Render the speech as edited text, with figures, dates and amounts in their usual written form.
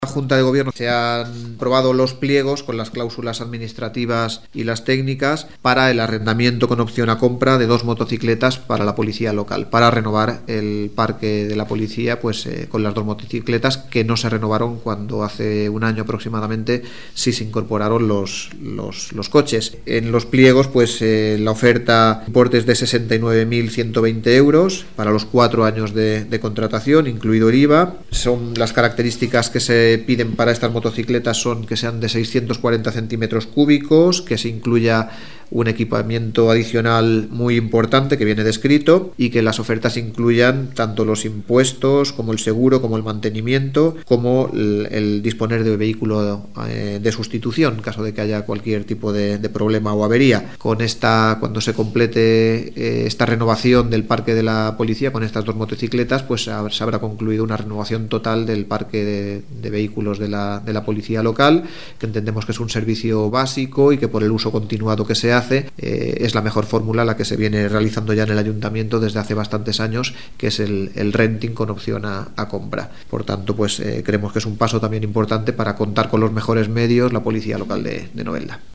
La Junta de Gobierno se han aprobado los pliegos con las cláusulas administrativas y las técnicas para el arrendamiento con opción a compra de 2 motocicletas para la policía local, para renovar el parque de la policía con las 2 motocicletas que no se renovaron cuando hace un año aproximadamente sí se incorporaron los coches. En los pliegos la oferta importes de 69.120 euros para los 4 años de contratación, incluido el IVA. Son las características que se piden para estas motocicletas son que sean de 640 centímetros cúbicos, que se incluya un equipamiento adicional muy importante que viene descrito y que las ofertas incluyan tanto los impuestos como el seguro, como el mantenimiento, como el disponer de vehículo de sustitución en caso de que haya cualquier tipo de problema o avería. Cuando se complete esta renovación del parque de la policía con estas 2 motocicletas, se habrá concluido una renovación total del parque de vehículos de la policía local, que entendemos que es un servicio básico y que por el uso continuado que se hace es la mejor fórmula, la que se viene realizando ya en el ayuntamiento desde hace bastantes años, que es el renting con opción a compra. Por tanto, creemos que es un paso también importante para contar con los mejores medios la policía local de Novelda.